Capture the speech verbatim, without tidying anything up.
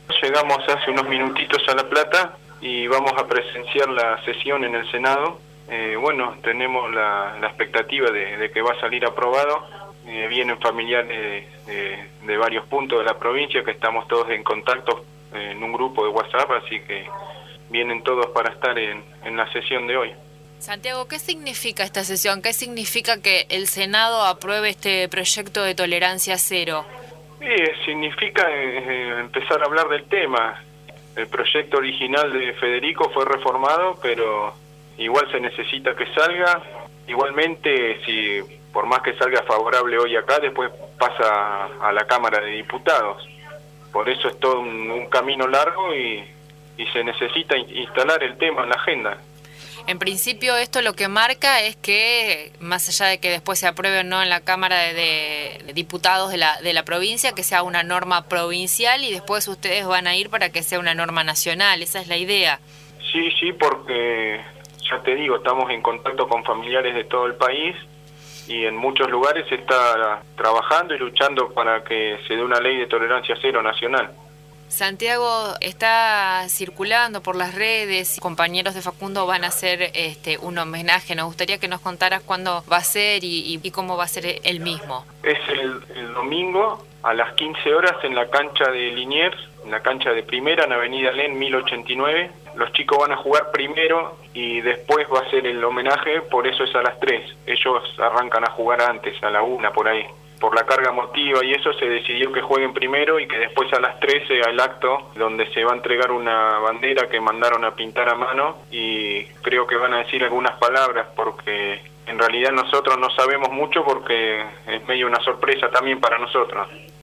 Llegamos hace unos minutitos a La Plata y vamos a presenciar la sesión en el Senado. Eh, bueno, tenemos la, la expectativa de, de que va a salir aprobado. Eh, vienen familiares de, de, de varios puntos de la provincia, que estamos todos en contacto eh, en un grupo de WhatsApp, así que vienen todos para estar en, en la sesión de hoy. Santiago, ¿qué significa esta sesión? ¿Qué significa que el Senado apruebe este proyecto de tolerancia cero? Eh, significa eh, empezar a hablar del tema. El proyecto original de Federico fue reformado, pero igual se necesita que salga. Igualmente, si por más que salga favorable hoy acá, después pasa a la Cámara de Diputados. Por eso es todo un, un camino largo y, y se necesita instalar el tema en la agenda. En principio esto lo que marca es que, más allá de que después se apruebe o no en la Cámara de, de Diputados de la, de la provincia, que sea una norma provincial y después ustedes van a ir para que sea una norma nacional. Esa es la idea. Sí, sí, porque ya te digo, estamos en contacto con familiares de todo el país y en muchos lugares se está trabajando y luchando para que se dé una ley de tolerancia cero nacional. Santiago, está circulando por las redes, compañeros de Facundo van a hacer este un homenaje. Nos gustaría que nos contaras cuándo va a ser y, y cómo va a ser el mismo. Es el, el domingo a las quince horas en la cancha de Liniers, en la cancha de Primera, en Avenida Len mil ochenta y nueve. Los chicos van a jugar primero y después va a ser el homenaje, por eso es a las tres. Ellos arrancan a jugar antes, a la una por ahí. Por la carga emotiva y eso se decidió que jueguen primero y que después a las tres sea el acto donde se va a entregar una bandera que mandaron a pintar a mano y creo que van a decir algunas palabras porque en realidad nosotros no sabemos mucho porque es medio una sorpresa también para nosotros.